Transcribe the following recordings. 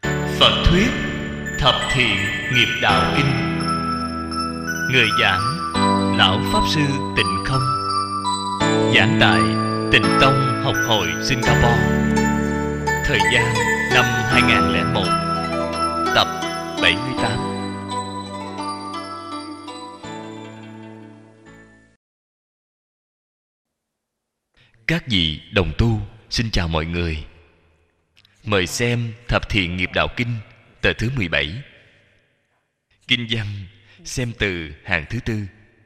Phật thuyết Thập Thiện Nghiệp Đạo Kinh. Người giảng Lão Pháp Sư Tịnh Không. Giảng tại Tịnh Tông Học Hội Singapore. Thời gian năm 2001. Tập 78. Các vị đồng tu, xin chào mọi người. Mời xem Thập Thiện Nghiệp Đạo Kinh, tờ thứ 17. Kinh văn xem từ hàng thứ tư.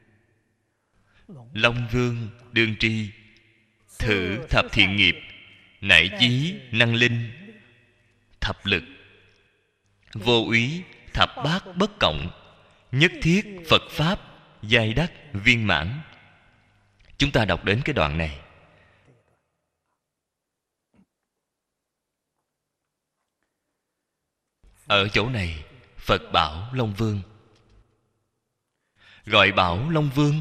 Long Vương đương tri, thử thập thiện nghiệp, nải chí năng linh, thập lực, vô úy, thập bát bất cộng, nhất thiết Phật Pháp, giai đắc viên mãn. Chúng ta đọc đến cái đoạn này. Ở chỗ này, Phật bảo Long Vương. Gọi bảo Long Vương,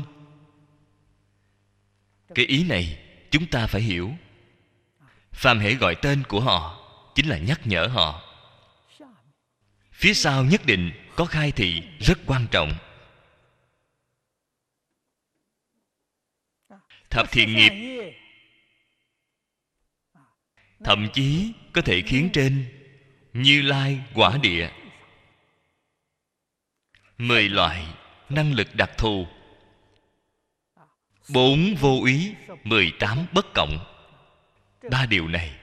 cái ý này chúng ta phải hiểu. Phàm hễ gọi tên của họ chính là nhắc nhở họ. Phía sau nhất định có khai thị rất quan trọng. Thập thiện nghiệp thậm chí có thể khiến trên Như Lai quả địa 10 loại năng lực đặc thù, 4 vô úy, 18 bất cộng. 3 điều này,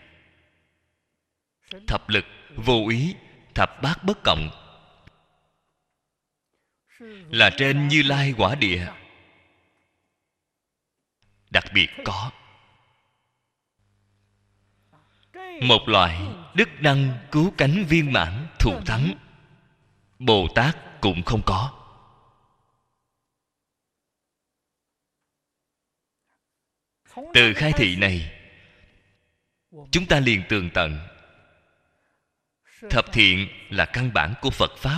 thập lực, vô úy, thập bát bất cộng, là trên Như Lai quả địa đặc biệt có. Một loại đức năng cứu cánh viên mãn thù thắng, Bồ Tát cũng không có. Từ khai thị này, chúng ta liền tường tận thập thiện là căn bản của Phật Pháp,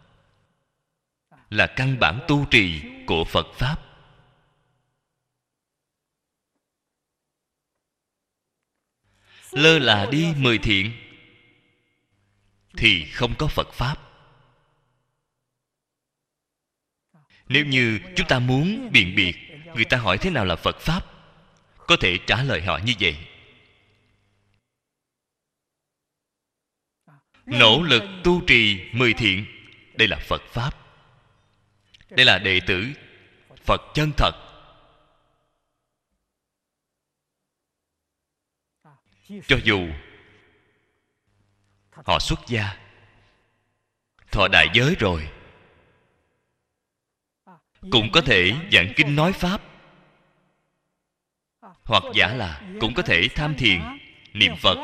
là căn bản tu trì của Phật Pháp. Lơ là đi 10 thiện thì không có Phật Pháp. Nếu như chúng ta muốn biện biệt, người ta hỏi thế nào là Phật Pháp, có thể trả lời họ như vậy: nỗ lực tu trì 10 thiện, đây là Phật Pháp. Đây là đệ tử Phật chân thật. Cho dù họ xuất gia, thọ đại giới rồi, cũng có thể giảng kinh nói Pháp, hoặc giả là cũng có thể tham thiền, niệm Phật.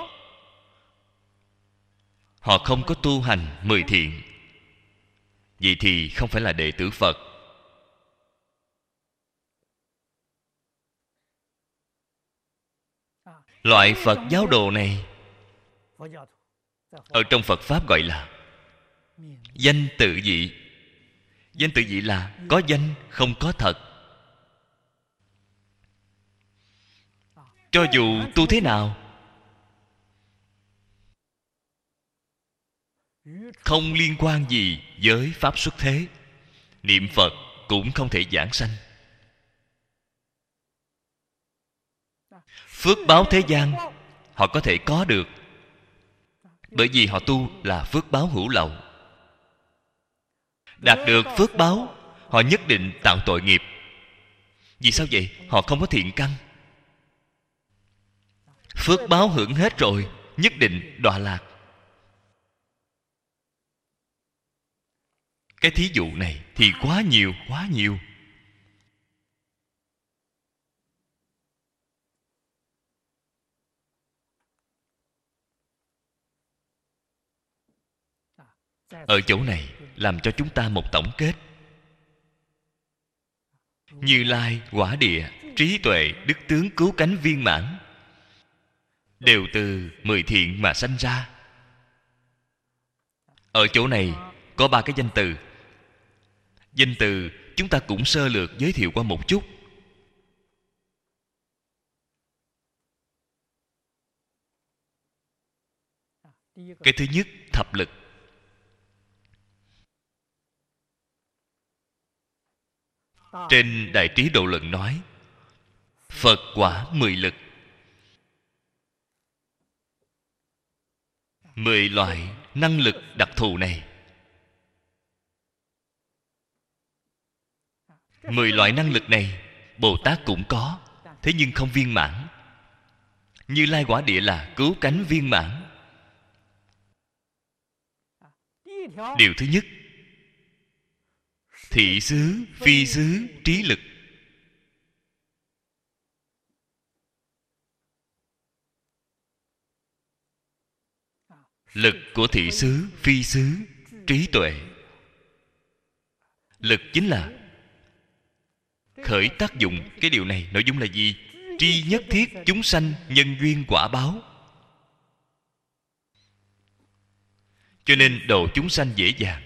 Họ không có tu hành 10 thiện, vậy thì không phải là đệ tử Phật. Loại Phật giáo đồ này ở trong Phật Pháp gọi là danh tự vị. Danh tự vị là có danh không có thật. Cho dù tu thế nào, không liên quan gì với Pháp xuất thế, niệm Phật cũng không thể giảng sanh. Phước báo thế gian họ có thể có được, bởi vì họ tu là phước báo hữu lậu. Đạt được phước báo, họ nhất định tạo tội nghiệp. Vì sao vậy? Họ không có thiện căn. Phước báo hưởng hết rồi, nhất định đọa lạc. Cái thí dụ này thì quá nhiều, quá nhiều. Ở chỗ này làm cho chúng ta một tổng kết. Như Lai quả địa, trí tuệ, đức tướng cứu cánh viên mãn đều từ 10 thiện mà sanh ra. Ở chỗ này có 3 cái danh từ. Danh từ chúng ta cũng sơ lược giới thiệu qua một chút. Cái thứ nhất, thập lực. Trên Đại Trí Độ Luận nói Phật quả 10 lực. 10 loại năng lực đặc thù này, 10 loại năng lực này Bồ Tát cũng có, thế nhưng không viên mãn. Như Lai Quả Địa là cứu cánh viên mãn. Điều thứ nhất, thị xứ, phi xứ, trí lực. Lực của thị xứ, phi xứ, trí tuệ. Lực chính là khởi tác dụng. Cái điều này nội dung là gì? Tri nhất thiết chúng sanh nhân duyên quả báo. Cho nên độ chúng sanh dễ dàng.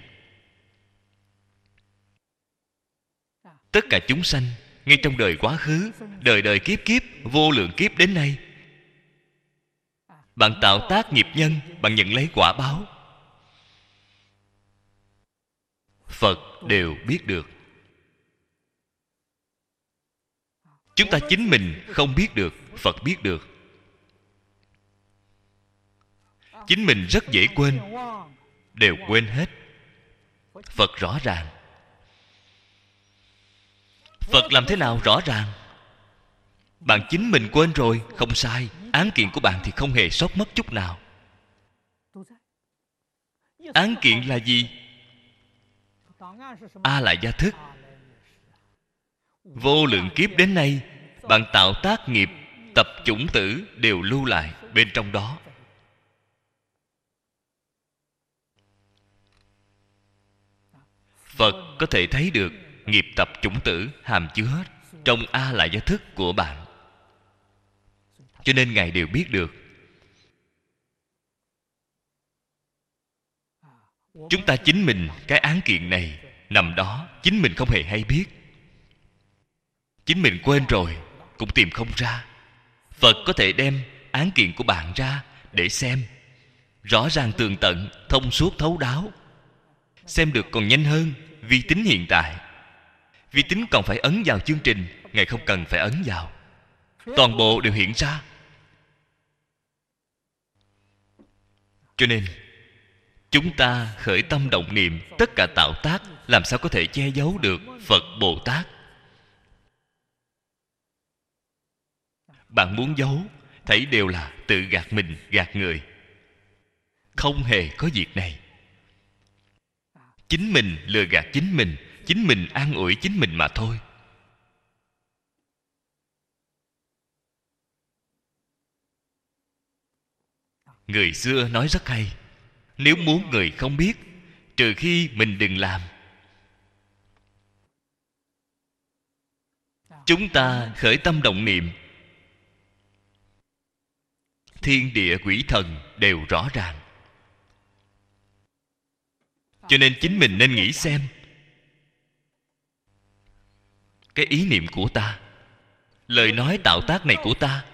Tất cả chúng sanh ngay trong đời quá khứ, đời đời kiếp kiếp, vô lượng kiếp đến nay, bạn tạo tác nghiệp nhân, bạn nhận lấy quả báo, Phật đều biết được. Chúng ta chính mình không biết được, Phật biết được. Chính mình rất dễ quên, đều quên hết. Phật rõ ràng. Phật làm thế nào rõ ràng? Bạn chính mình quên rồi, không sai. Án kiện của bạn thì không hề sót mất chút nào. Án kiện là gì? A lại gia thức. Vô lượng kiếp đến nay, bạn tạo tác nghiệp, tập chủng tử đều lưu lại bên trong đó. Phật có thể thấy được nghiệp tập chủng tử hàm chứa trong A lại gia thức của bạn. Cho nên Ngài đều biết được. Chúng ta chính mình cái án kiện này nằm đó, chính mình không hề hay biết. Chính mình quên rồi cũng tìm không ra. Phật có thể đem án kiện của bạn ra để xem, rõ ràng tường tận, thông suốt thấu đáo. Xem được còn nhanh hơn vi tính hiện tại. Vi tính còn phải ấn vào chương trình, Ngài không cần phải ấn vào, toàn bộ đều hiện ra. Cho nên chúng ta khởi tâm động niệm, tất cả tạo tác làm sao có thể che giấu được Phật Bồ Tát? Bạn muốn giấu, thấy đều là tự gạt mình, gạt người. Không hề có việc này. Chính mình lừa gạt chính mình an ủi chính mình mà thôi. Người xưa nói rất hay, nếu muốn người không biết, trừ khi mình đừng làm. Chúng ta khởi tâm động niệm, thiên địa quỷ thần đều rõ ràng. Cho nên chính mình nên nghĩ xem, cái ý niệm của ta, lời nói tạo tác này của ta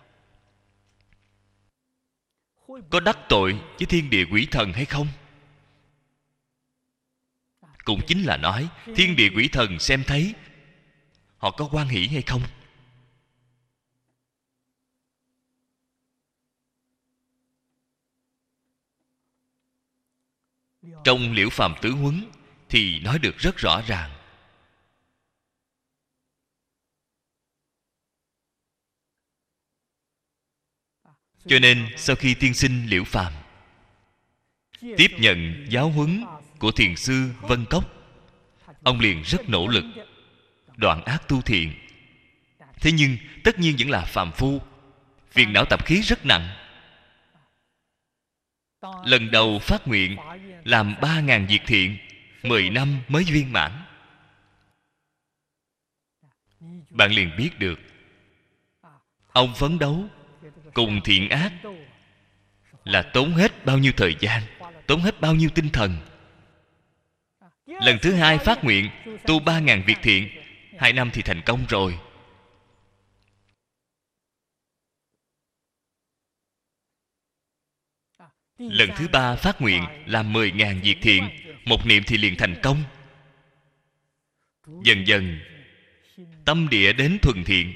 có đắc tội với thiên địa quỷ thần hay không? Cũng chính là nói thiên địa quỷ thần xem thấy, họ có hoan hỷ hay không? Trong Liễu Phàm Tứ Huấn thì nói được rất rõ ràng. Cho nên sau khi tiên sinh Liễu Phàm tiếp nhận giáo huấn của thiền sư Vân Cốc, ông liền rất nỗ lực đoạn ác tu thiện. Thế nhưng tất nhiên vẫn là phàm phu, phiền não tập khí rất nặng. Lần đầu phát nguyện làm 3.000 việc thiện, 10 năm mới viên mãn. Bạn liền biết được ông phấn đấu cùng thiện ác là tốn hết bao nhiêu thời gian, tốn hết bao nhiêu tinh thần. Lần thứ hai phát nguyện tu 3.000 việc thiện, 2 năm thì thành công rồi. Lần thứ ba phát nguyện làm 10.000 việc thiện, một niệm thì liền thành công. Dần dần tâm địa đến thuần thiện,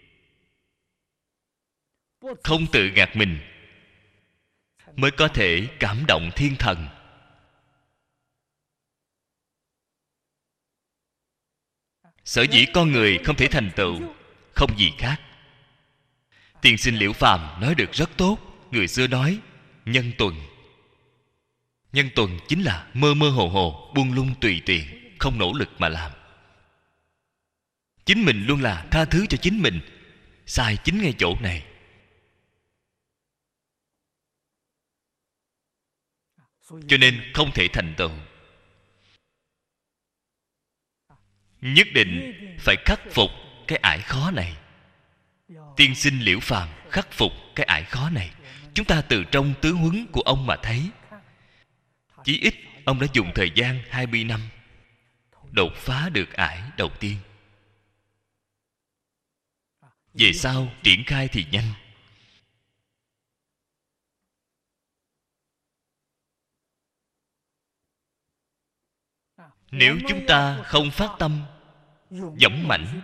không tự gạt mình, mới có thể cảm động thiên thần. Sở dĩ con người không thể thành tựu, không gì khác. Tiên sinh Liễu Phàm nói được rất tốt. Người xưa nói nhân tuần. Nhân tuần chính là mơ mơ hồ hồ, buông lung tùy tiện, không nỗ lực mà làm. Chính mình luôn là tha thứ cho chính mình. Sai chính ngay chỗ này. Cho nên không thể thành tựu. Nhất định phải khắc phục cái ải khó này. Tiên sinh Liễu Phàm khắc phục cái ải khó này. Chúng ta từ trong tướng huấn của ông mà thấy, chí ít ông đã dùng thời gian 20 năm đột phá được ải đầu tiên. Về sau triển khai thì nhanh. Nếu chúng ta không phát tâm dũng mãnh,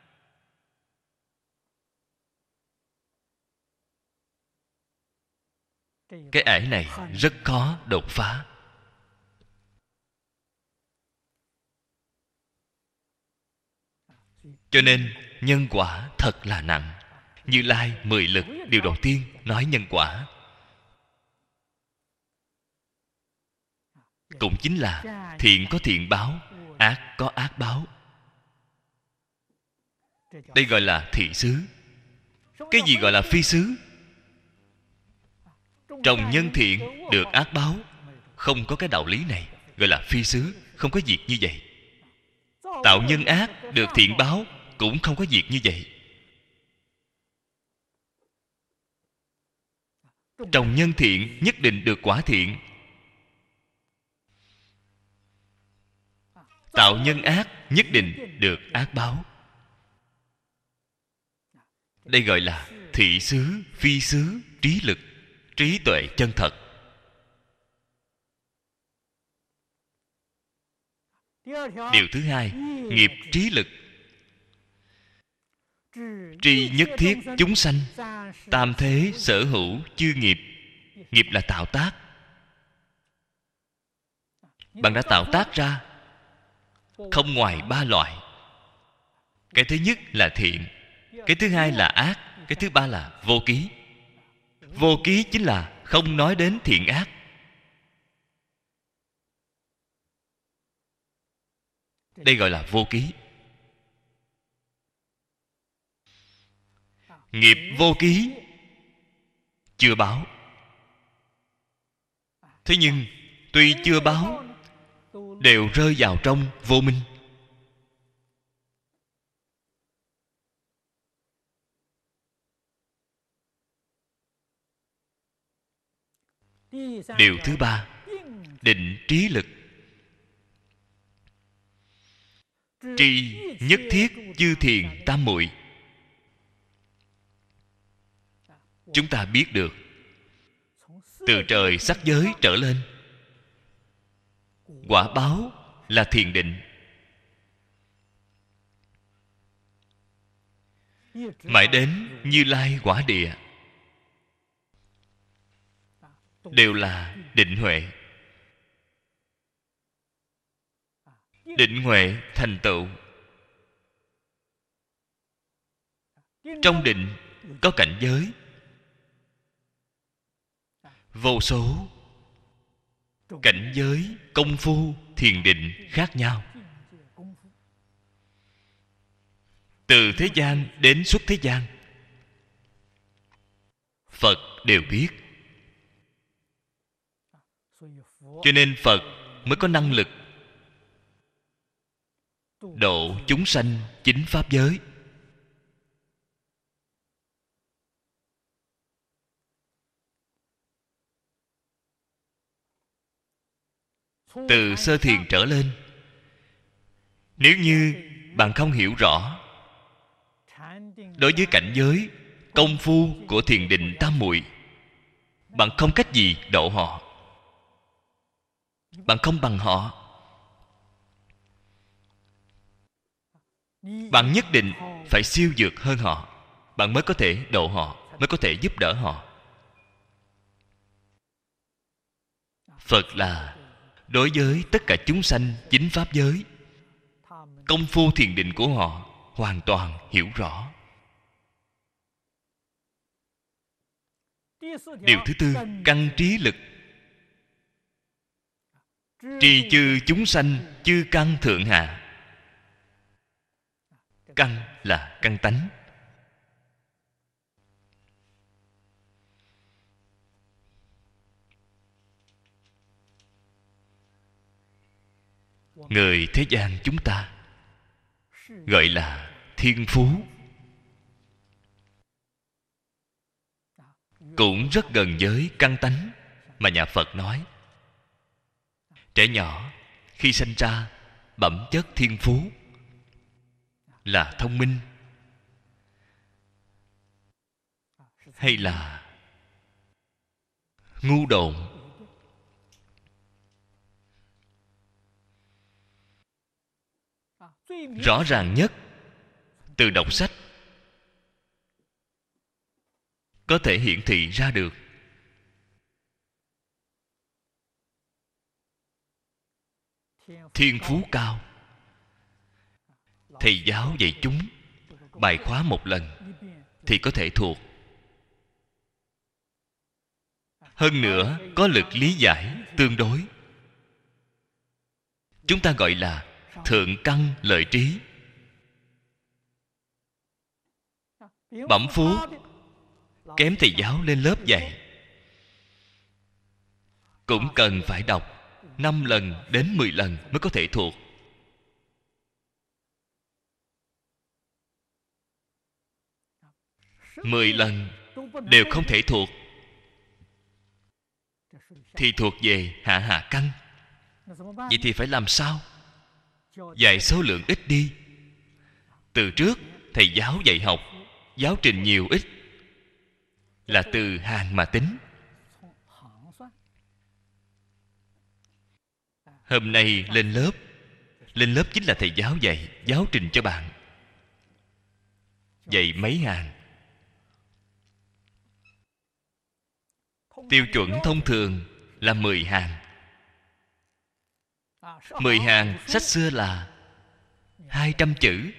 cái ải này rất khó đột phá. Cho nên nhân quả thật là nặng. Như Lai 10 lực điều đầu tiên nói nhân quả, cũng chính là thiện có thiện báo, ác có ác báo. Đây gọi là thị xứ. Cái gì gọi là phi xứ? Trồng nhân thiện được ác báo, không có cái đạo lý này, gọi là phi xứ. Không có việc như vậy. Tạo nhân ác được thiện báo, cũng không có việc như vậy. Trồng nhân thiện nhất định được quả thiện. Tạo nhân ác nhất định được ác báo. Đây gọi là thị xứ, phi xứ, trí lực, trí tuệ chân thật. Điều thứ hai, nghiệp trí lực. Tri nhất thiết chúng sanh, tam thế sở hữu chư nghiệp. Nghiệp là tạo tác. Bạn đã tạo tác ra không ngoài 3 loại. Cái thứ nhất là thiện, cái thứ hai là ác, cái thứ ba là vô ký. Vô ký chính là không nói đến thiện ác. Đây gọi là vô ký. Nghiệp vô ký chưa báo. Thế nhưng tuy chưa báo, đều rơi vào trong vô minh. Điều thứ ba, định trí lực. Tri nhất thiết chư thiền tam muội. Chúng ta biết được, từ trời sắc giới trở lên, quả báo là thiền định. Mãi đến Như Lai quả địa đều là định huệ. Định huệ thành tựu. Trong định có cảnh giới vô số. Cảnh giới công phu thiền định khác nhau. Từ thế gian đến xuất thế gian, Phật đều biết. Cho nên Phật mới có năng lực độ chúng sanh chính pháp giới. Từ sơ thiền trở lên, nếu như bạn không hiểu rõ đối với cảnh giới công phu của thiền định tam muội, bạn không cách gì độ họ. Bạn không bằng họ. Bạn nhất định phải siêu vượt hơn họ, bạn mới có thể độ họ, mới có thể giúp đỡ họ. Phật là đối với tất cả chúng sanh chính pháp giới, công phu thiền định của họ hoàn toàn hiểu rõ. Điều thứ tư, căn trí lực. Trì chư chúng sanh chư căn thượng hạ. Căn là căn tánh. Người thế gian chúng ta gọi là thiên phú, cũng rất gần với căn tánh mà nhà Phật nói. Trẻ nhỏ khi sinh ra bẩm chất thiên phú là thông minh hay là ngu độn? Rõ ràng nhất từ đọc sách có thể hiển thị ra được. Thiên phú cao, thầy giáo dạy chúng bài khóa một lần thì có thể thuộc. Hơn nữa có lực lý giải tương đối. Chúng ta gọi là thượng căn lợi trí. Bẩm phú kém thầy giáo lên lớp dạy cũng cần phải đọc 5 lần đến 10 lần mới có thể thuộc. Mười lần đều không thể thuộc thì thuộc về hạ hạ căn. Vậy thì phải làm sao? Dạy số lượng ít đi. Từ trước thầy giáo dạy học giáo trình nhiều ít là từ hàng mà tính. Hôm nay lên lớp chính là thầy giáo dạy giáo trình cho bạn, dạy mấy hàng. Tiêu chuẩn thông thường là 10 hàng. 10 hàng sách xưa là 200 chữ.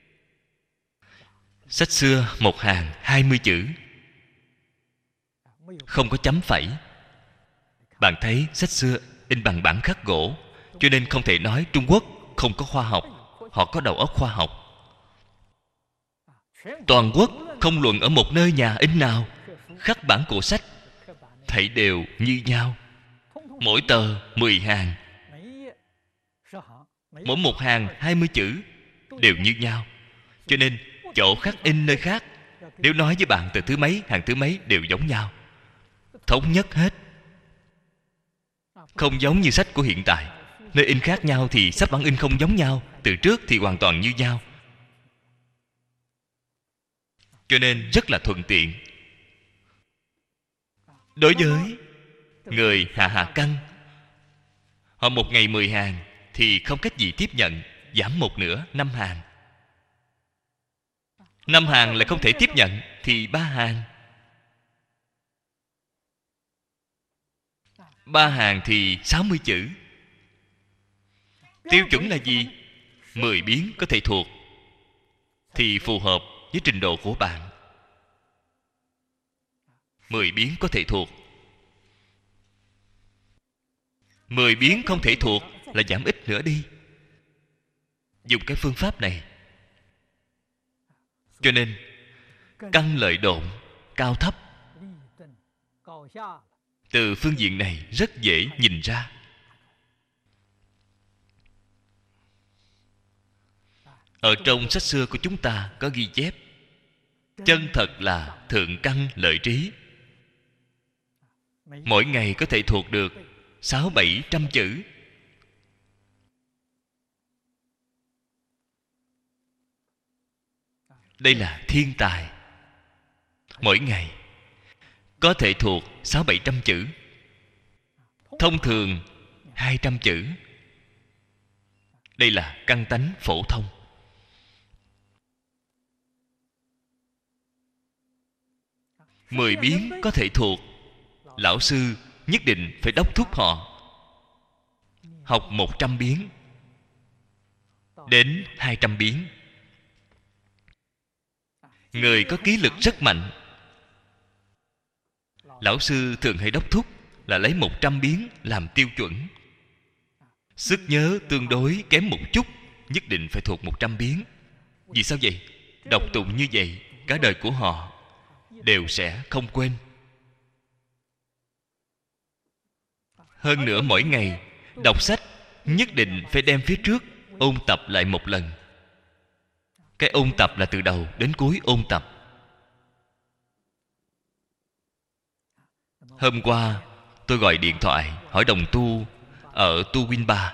Sách xưa một hàng 20 chữ, không có chấm phẩy. Bạn thấy sách xưa in bằng bản khắc gỗ, cho nên không thể nói Trung Quốc không có khoa học. Họ có đầu óc khoa học. Toàn quốc không luận ở một nơi nhà in nào khắc bản cổ sách, thảy đều như nhau. Mỗi tờ 10 hàng, mỗi một hàng 20 chữ đều như nhau. Cho nên chỗ khắc in nơi khác, nếu nói với bạn tờ thứ mấy, hàng thứ mấy đều giống nhau, thống nhất hết. Không giống như sách của hiện tại, nơi in khác nhau thì sách bản in không giống nhau, từ trước thì hoàn toàn như nhau. Cho nên rất là thuận tiện. Đối với người hạ hạ căn, họ một ngày 10 hàng thì không cách gì tiếp nhận, giảm một nửa 5 hàng. 5 hàng lại không thể tiếp nhận thì 3 hàng. 3 hàng thì 60 chữ. Tiêu chuẩn là gì? 10 biến có thể thuộc thì phù hợp với trình độ của bạn. 10 biến có thể thuộc. 10 biến không thể thuộc là giảm ít nữa đi. Dùng cái phương pháp này. Cho nên căn lợi độn, cao thấp, từ phương diện này rất dễ nhìn ra. Ở trong sách xưa của chúng ta có ghi chép, chân thật là thượng căn lợi trí. Mỗi ngày có thể thuộc được 600-700 chữ. Đây là thiên tài. Mỗi ngày có thể thuộc 600-700 chữ, thông thường 200 chữ. Đây là căn tánh phổ thông. Mười biến có thể thuộc, lão sư nhất định phải đốc thúc họ học 100 biến đến 200 biến. Người có ký lực rất mạnh, lão sư thường hay đốc thúc là lấy 100 biến làm tiêu chuẩn. Sức nhớ tương đối kém một chút, nhất định phải thuộc 100 biến. Vì sao vậy? Đọc tụng như vậy, cả đời của họ đều sẽ không quên. Hơn nữa mỗi ngày đọc sách nhất định phải đem phía trước ôn tập lại một lần. Cái ôn tập là từ đầu đến cuối ôn tập. Hôm qua tôi gọi điện thoại hỏi đồng tu ở Tu Win Ba.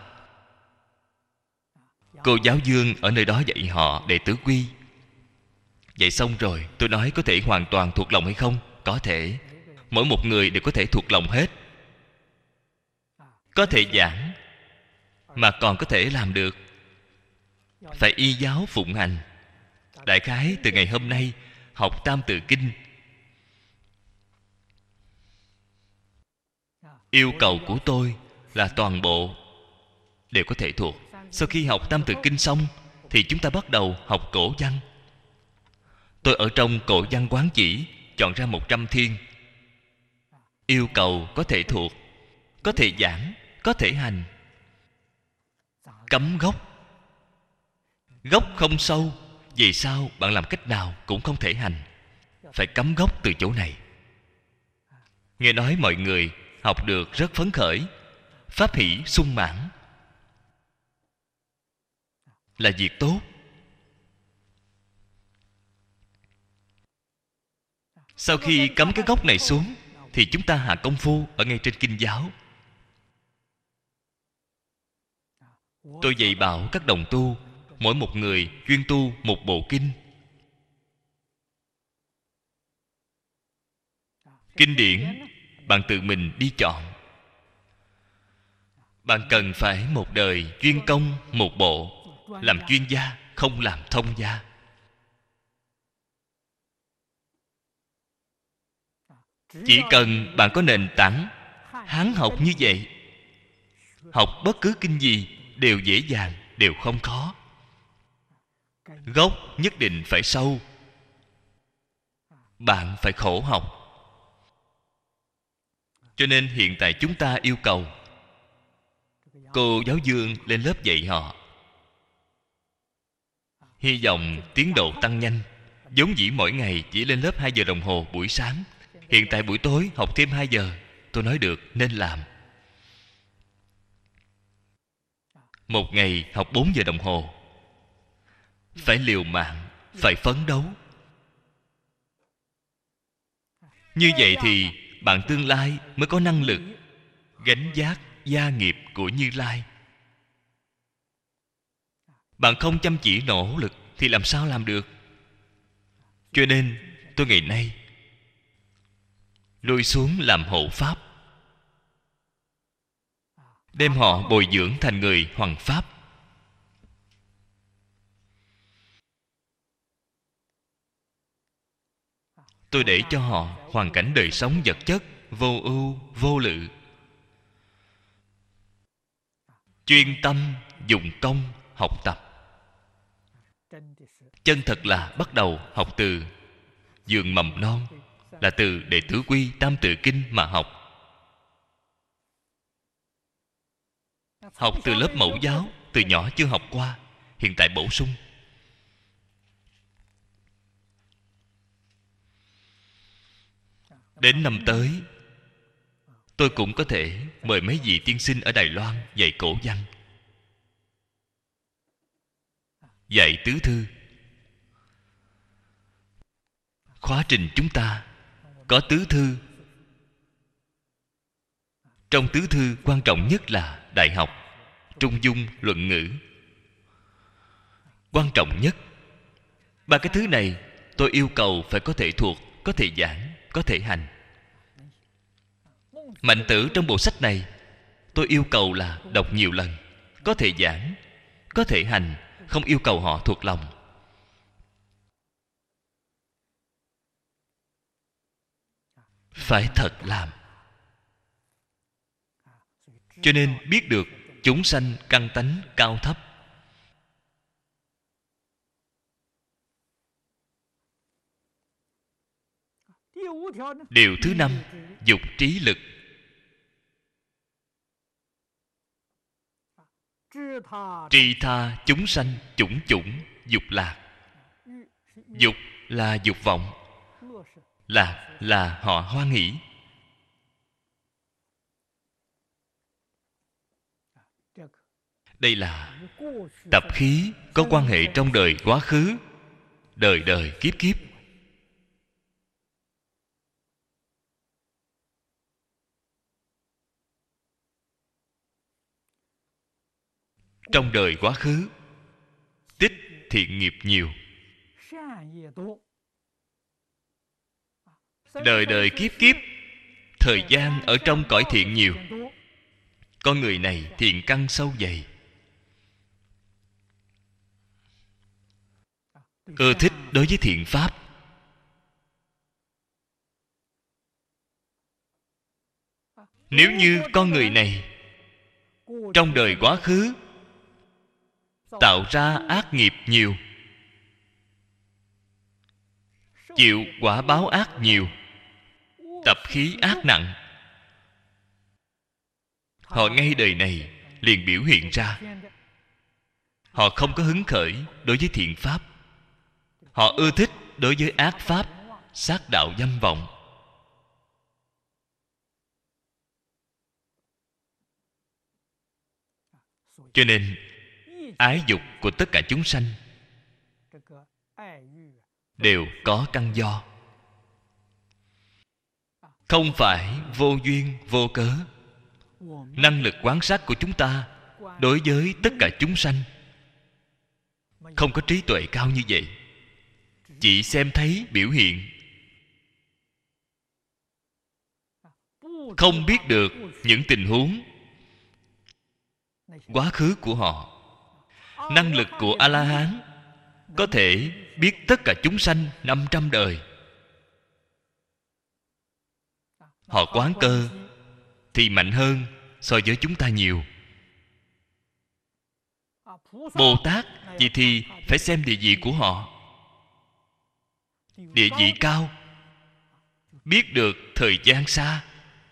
Cô giáo Dương ở nơi đó dạy họ đệ tử quy. Dạy xong rồi tôi nói có thể hoàn toàn thuộc lòng hay không? Có thể. Mỗi một người đều có thể thuộc lòng hết. Có thể giảng mà còn có thể làm được. Phải y giáo phụng hành. Đại khái từ ngày hôm nay học Tam Tự Kinh, yêu cầu của tôi là toàn bộ đều có thể thuộc. Sau khi học Tam Tự Kinh xong thì chúng ta bắt đầu học cổ văn. Tôi ở trong cổ văn quán chỉ chọn ra 100 thiên. Yêu cầu có thể thuộc, có thể giảng, có thể hành. Cấm gốc. Gốc không sâu, vì sao bạn làm cách nào cũng không thể hành. Phải cấm gốc từ chỗ này. Nghe nói mọi người học được rất phấn khởi, pháp hỷ sung mãn, là việc tốt. Sau khi cấm cái gốc này xuống thì chúng ta hạ công phu ở ngay trên kinh giáo. Tôi dạy bảo các đồng tu, mỗi một người chuyên tu một bộ kinh. Kinh điển bạn tự mình đi chọn. Bạn cần phải một đời chuyên công một bộ, làm chuyên gia, không làm thông gia. Chỉ cần bạn có nền tảng Hán học như vậy, học bất cứ kinh gì đều dễ dàng, đều không khó. Gốc nhất định phải sâu. Bạn phải khổ học. Cho nên hiện tại chúng ta yêu cầu cô giáo Dương lên lớp dạy họ. Hy vọng tiến độ tăng nhanh. Vốn dĩ mỗi ngày chỉ lên lớp 2 giờ đồng hồ buổi sáng, hiện tại buổi tối học thêm 2 giờ. Tôi nói được, nên làm. Một ngày học 4 giờ đồng hồ. Phải liều mạng, phải phấn đấu. Như vậy thì bạn tương lai mới có năng lực gánh vác gia nghiệp của Như Lai. Bạn không chăm chỉ nỗ lực thì làm sao làm được? Cho nên tôi ngày nay lui xuống làm hộ pháp, đem họ bồi dưỡng thành người hoằng pháp. Tôi để cho họ hoàn cảnh đời sống vật chất vô ưu vô lự, chuyên tâm dùng công học tập. Chân thật là bắt đầu học từ giường mầm non, là từ đệ tử quy Tam Tự Kinh mà học. Học từ lớp mẫu giáo, từ nhỏ chưa học qua, hiện tại bổ sung. Đến năm tới, tôi cũng có thể mời mấy vị tiên sinh ở Đài Loan dạy cổ văn, dạy tứ thư. Khóa trình chúng ta có tứ thư. Trong tứ thư quan trọng nhất là đại học, trung dung, luận ngữ. Quan trọng nhất. Ba cái thứ này tôi yêu cầu phải có thể thuộc, có thể giảng, có thể hành. Mạnh tử trong bộ sách này, tôi yêu cầu là đọc nhiều lần, có thể giảng, có thể hành, không yêu cầu họ thuộc lòng. Phải thật làm. Cho nên biết được chúng sanh căn tánh cao thấp. Điều thứ 5, dục trí lực. Tri tha chúng sanh chủng chủng dục lạc. Dục là dục vọng, lạc là họ hoan hỷ. Đây là tập khí có quan hệ trong đời quá khứ, đời đời kiếp kiếp. Trong đời quá khứ, tích thiện nghiệp nhiều, đời đời kiếp kiếp, thời gian ở trong cõi thiện nhiều. Con người này thiện căn sâu dày, ưa thích đối với thiện pháp. Nếu như con người này trong đời quá khứ tạo ra ác nghiệp nhiều, chịu quả báo ác nhiều, tập khí ác nặng, họ ngay đời này liền biểu hiện ra. Họ không có hứng khởi đối với thiện pháp, họ ưa thích đối với ác pháp, sát đạo dâm vọng. Cho nên ái dục của tất cả chúng sanh đều có căn do, không phải vô duyên vô cớ. Năng lực quán sát của chúng ta đối với tất cả chúng sanh không có trí tuệ cao như vậy, chỉ xem thấy biểu hiện, không biết được những tình huống quá khứ của họ. Năng lực của A-la-hán có thể biết tất cả chúng sanh 500 đời. Họ quán cơ thì mạnh hơn so với chúng ta nhiều. Bồ Tát vậy thì phải xem địa vị của họ. Địa vị cao, biết được thời gian xa.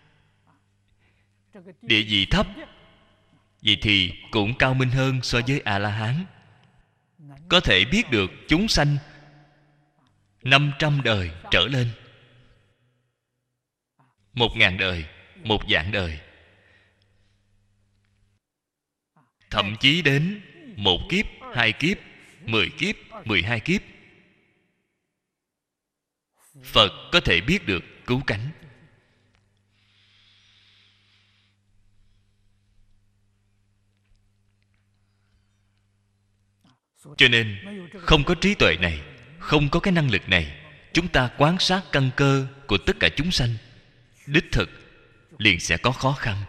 Địa vị thấp, vậy thì cũng cao minh hơn so với A-la-hán. Có thể biết được chúng sanh 500 đời trở lên, 1000 đời, 1 vạn đời, thậm chí đến 1 kiếp, 2 kiếp, 10 kiếp, 12 kiếp. Phật có thể biết được cứu cánh. Cho nên không có trí tuệ này, không có cái năng lực này, chúng ta quán sát căn cơ của tất cả chúng sanh, đích thực liền sẽ có khó khăn.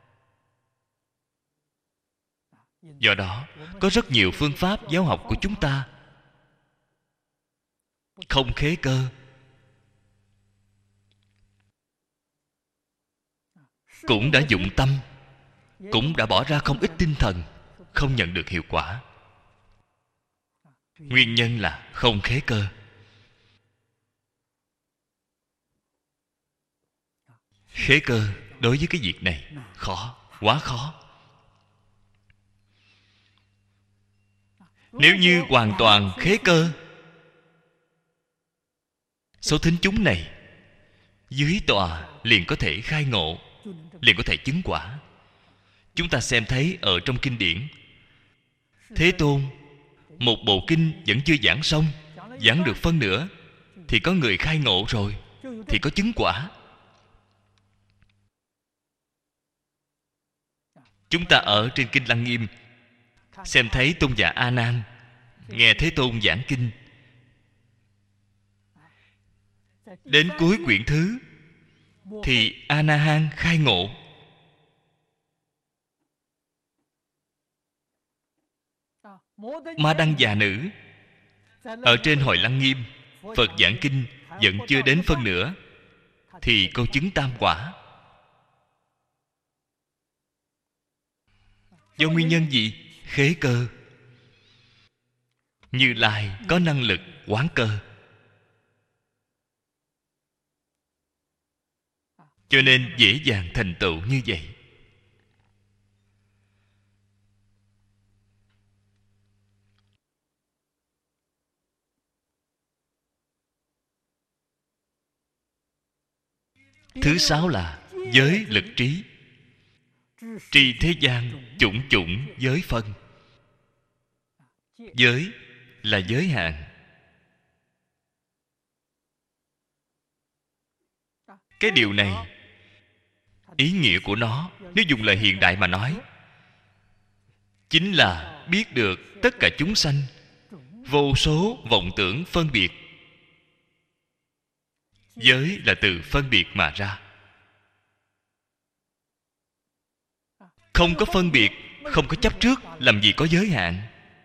Do đó có rất nhiều phương pháp giáo học của chúng ta không khế cơ, cũng đã dụng tâm, cũng đã bỏ ra không ít tinh thần, không nhận được hiệu quả. Nguyên nhân là không khế cơ. Khế cơ đối với cái việc này khó, quá khó. Nếu như hoàn toàn khế cơ, số thính chúng này dưới tòa liền có thể khai ngộ, liền có thể chứng quả. Chúng ta xem thấy ở trong kinh điển, Thế Tôn một bộ kinh vẫn chưa giảng xong, giảng được phân nửa thì có người khai ngộ rồi, thì có chứng quả. Chúng ta ở trên kinh Lăng Nghiêm xem thấy tôn giả A Nan nghe Thế Tôn giảng kinh, đến cuối quyển thứ thì A-na-hán khai ngộ. Ma đăng già nữ ở trên Hội Lăng Nghiêm, Phật giảng kinh vẫn chưa đến phân nửa thì câu chứng tam quả. Do nguyên nhân gì? Khế cơ. Như Lai có năng lực quán cơ, cho nên dễ dàng thành tựu như vậy. Thứ sáu là giới lực trí. Tri thế gian chủng chủng giới phân. Giới là giới hạn. Cái điều này, ý nghĩa của nó, nếu dùng lời hiện đại mà nói, chính là biết được tất cả chúng sanh vô số vọng tưởng phân biệt. Giới là từ phân biệt mà ra. Không có phân biệt, không có chấp trước, làm gì có giới hạn.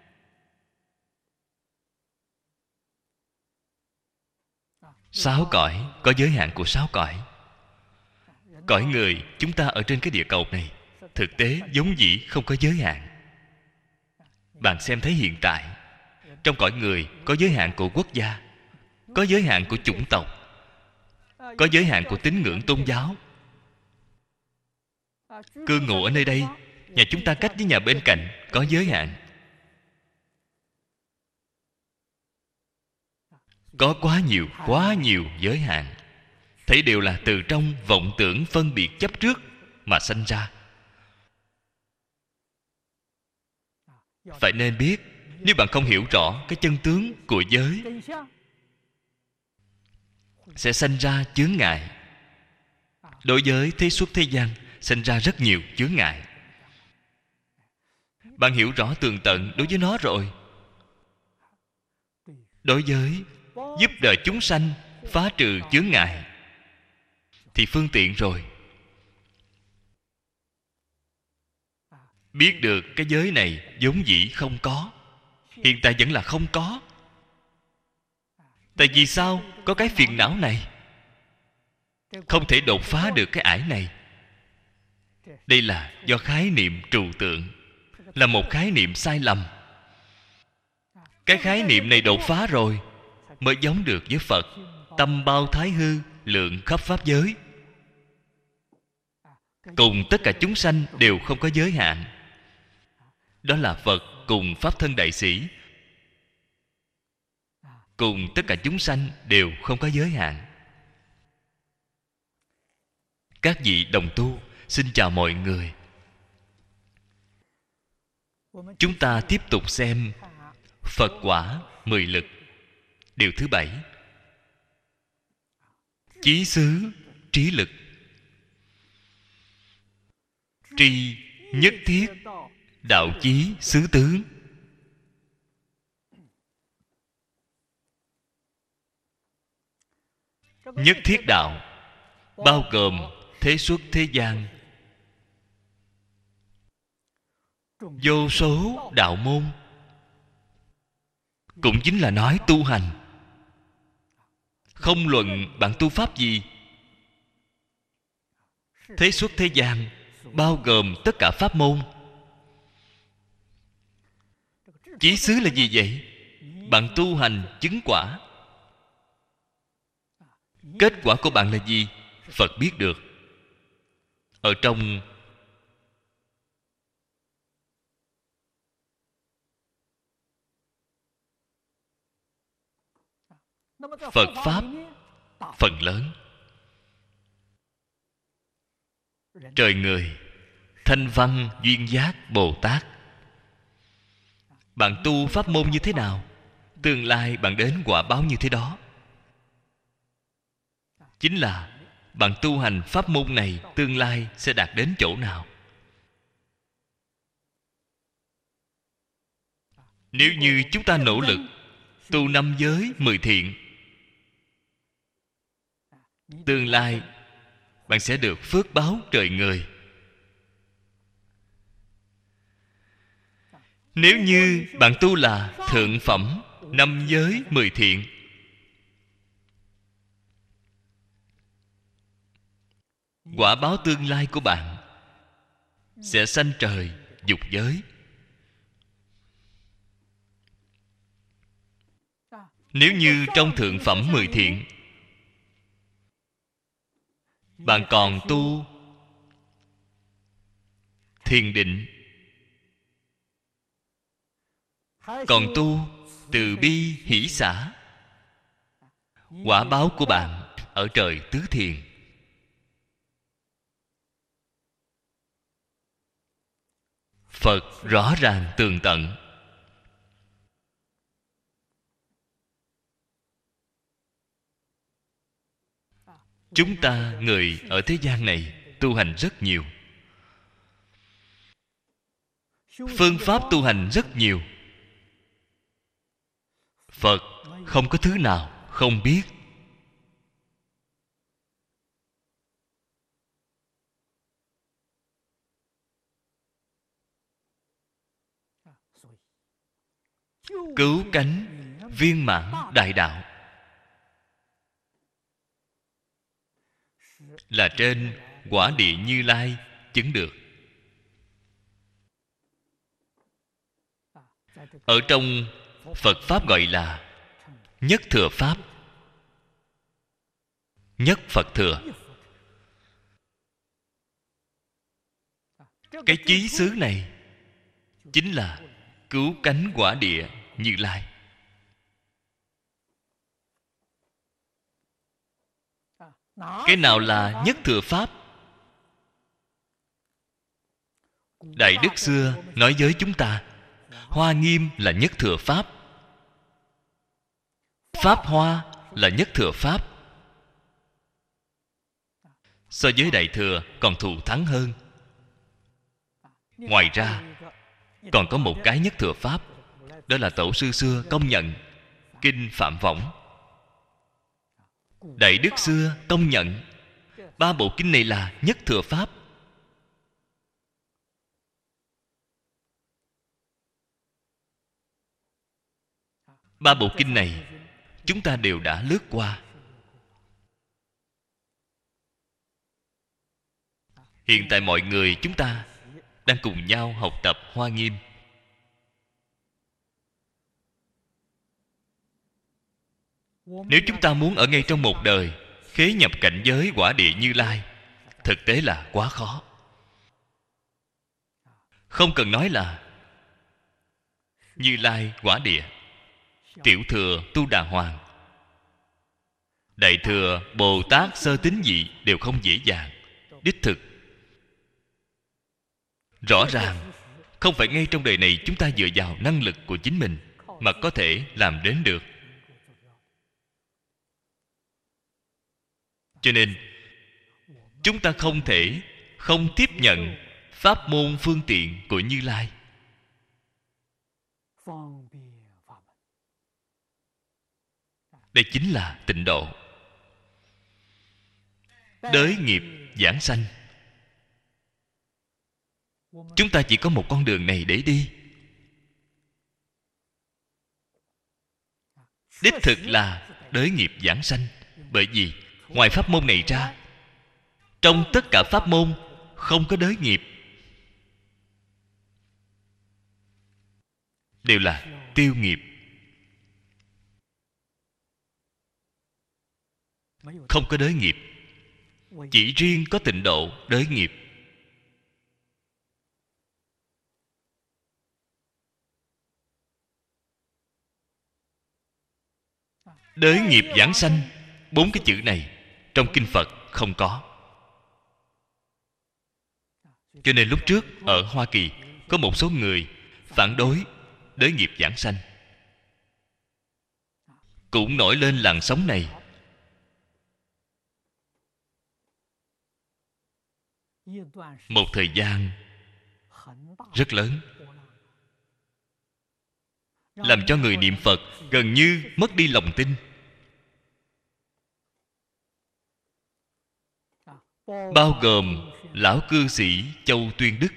Sáu cõi có giới hạn của sáu cõi. Cõi người chúng ta ở trên cái địa cầu này, thực tế vốn dĩ không có giới hạn. Bạn xem thấy hiện tại, trong cõi người có giới hạn của quốc gia, có giới hạn của chủng tộc, có giới hạn của tín ngưỡng tôn giáo. Cư ngụ ở nơi đây, nhà chúng ta cách với nhà bên cạnh có giới hạn. Có quá nhiều giới hạn. Thấy đều là từ trong vọng tưởng phân biệt chấp trước mà sanh ra. Phải nên biết, nếu bạn không hiểu rõ cái chân tướng của giới, sẽ sanh ra chướng ngại. Đối với thế xuất thế gian sanh ra rất nhiều chướng ngại. Bạn hiểu rõ tường tận đối với nó rồi, đối với giúp đời chúng sanh phá trừ chướng ngại thì phương tiện rồi. Biết được cái giới này vốn dĩ không có, hiện tại vẫn là không có. Tại vì sao có cái phiền não này? Không thể đột phá được cái ải này. Đây là do khái niệm trừu tượng, là một khái niệm sai lầm. Cái khái niệm này đột phá rồi mới giống được với Phật. Tâm bao thái hư, lượng khắp pháp giới. Cùng tất cả chúng sanh đều không có giới hạn. Đó là Phật cùng Pháp Thân Đại Sĩ. Cùng tất cả chúng sanh đều không có giới hạn. Các vị đồng tu, xin chào mọi người. Chúng ta tiếp tục xem Phật quả 10 lực, điều thứ 7. Chí xứ trí lực. Tri nhất thiết đạo chí xứ tướng. Nhất thiết đạo bao gồm thế xuất thế gian, vô số đạo môn, cũng chính là nói tu hành. Không luận bạn tu pháp gì, thế xuất thế gian bao gồm tất cả pháp môn. Chí xứ là gì vậy? Bạn tu hành chứng quả. Kết quả của bạn là gì? Phật biết được. Ở trong Phật Pháp phần lớn, trời người, Thanh Văn Duyên Giác Bồ Tát. Bạn tu pháp môn như thế nào, tương lai bạn đến quả báo như thế đó. Chính là bạn tu hành pháp môn này tương lai sẽ đạt đến chỗ nào. Nếu như chúng ta nỗ lực tu 5 giới 10 thiện, tương lai bạn sẽ được phước báo trời người. Nếu như bạn tu là thượng phẩm 5 giới 10 thiện, quả báo tương lai của bạn sẽ sanh trời dục giới. Nếu như trong thượng phẩm 10 thiện bạn còn tu thiền định, còn tu từ bi hỷ xả, quả báo của bạn ở trời tứ thiền. Phật rõ ràng tường tận. Chúng ta người ở thế gian này tu hành rất nhiều, phương pháp tu hành rất nhiều. Phật không có thứ nào không biết. Cứu cánh viên mãn đại đạo là trên quả địa Như Lai chứng được. Ở trong Phật Pháp gọi là nhất thừa Pháp, nhất Phật thừa. Cái chí xứ này chính là cứu cánh quả địa Như Lai. Cái nào là nhất thừa Pháp? Đại Đức xưa nói với chúng ta, Hoa Nghiêm là nhất thừa Pháp, Pháp Hoa là nhất thừa Pháp. So với Đại Thừa còn thù thắng hơn. Ngoài ra còn có một cái nhất thừa Pháp, đó là tổ sư xưa công nhận Kinh Phạm Võng. Đại Đức xưa công nhận 3 bộ kinh này là nhất thừa Pháp. Ba bộ kinh này chúng ta đều đã lướt qua. Hiện tại mọi người chúng ta đang cùng nhau học tập Hoa Nghiêm. Nếu chúng ta muốn ở ngay trong một đời khế nhập cảnh giới quả địa Như Lai, thực tế là quá khó. Không cần nói là Như Lai quả địa, tiểu thừa Tu Đà Hoàng, đại thừa Bồ Tát Sơ Tín Vị đều không dễ dàng. Đích thực rõ ràng không phải ngay trong đời này chúng ta dựa vào năng lực của chính mình mà có thể làm đến được. Cho nên chúng ta không thể không tiếp nhận pháp môn phương tiện của Như Lai. Đây chính là tịnh độ, đới nghiệp giảng sanh. Chúng ta chỉ có một con đường này để đi. Đích thực là đới nghiệp giảng sanh. Bởi vì ngoài pháp môn này ra, trong tất cả pháp môn không có đới nghiệp, đều là tiêu nghiệp. Không có đới nghiệp. Chỉ riêng có tịnh độ đới nghiệp. Đới nghiệp giảng sanh, 4 cái chữ này trong kinh Phật không có. Cho nên lúc trước ở Hoa Kỳ có một số người phản đối đới nghiệp giảng sanh, cũng nổi lên làn sóng này. Một thời gian rất lớn, làm cho người niệm Phật gần như mất đi lòng tin. bao gồm lão cư sĩ Châu Tuyên Đức,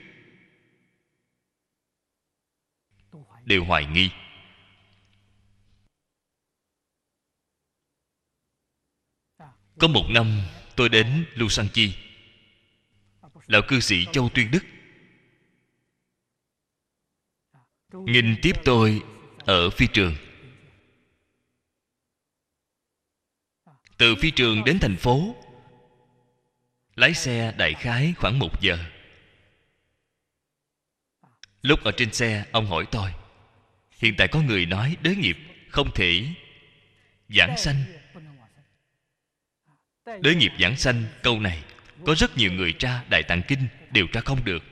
đều hoài nghi. Có một năm tôi đến Lusan Chi, lão cư sĩ Châu Tuyên Đức nghinh tiếp tôi ở phi trường. Từ phi trường đến thành phố lái xe đại khái khoảng 1 giờ. Lúc ở trên xe, ông hỏi tôi: hiện tại có người nói đới nghiệp không thể giảng sanh. Đới nghiệp giảng sanh câu này có rất nhiều người tra Đại Tạng Kinh đều tra không được.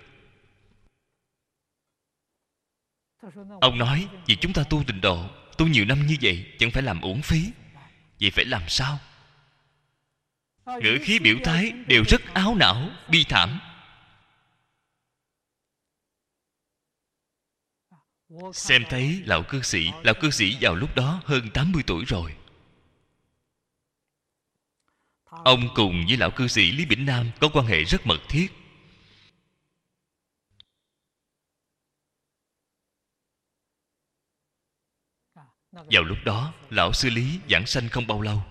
Ông nói: vì chúng ta tu tịnh độ, tu nhiều năm như vậy chẳng phải làm uổng phí. Vậy phải làm sao? Ngữ khí biểu thái đều rất áo não, bi thảm. Xem thấy lão cư sĩ vào lúc đó hơn 80 tuổi rồi. Ông cùng với lão cư sĩ Lý Bỉnh Nam có quan hệ rất mật thiết. Vào lúc đó lão sư Lý giảng sanh không bao lâu.